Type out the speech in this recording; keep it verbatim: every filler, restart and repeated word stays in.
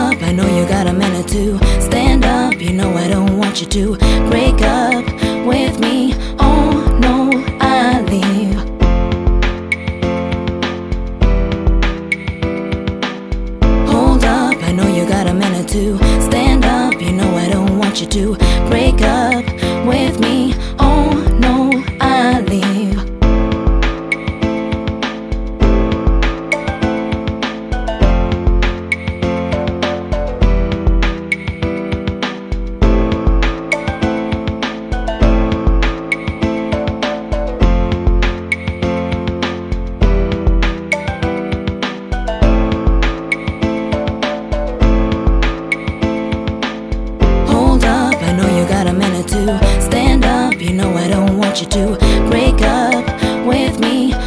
up, I know you got a minute to stand up. You know I don't want you to break up with me. Oh no, I leave. Hold up, I know you got a minute to stand up. You know I don't want you to break up with me. Oh no, I leave. To stand up, you know I don't want you to break up with me.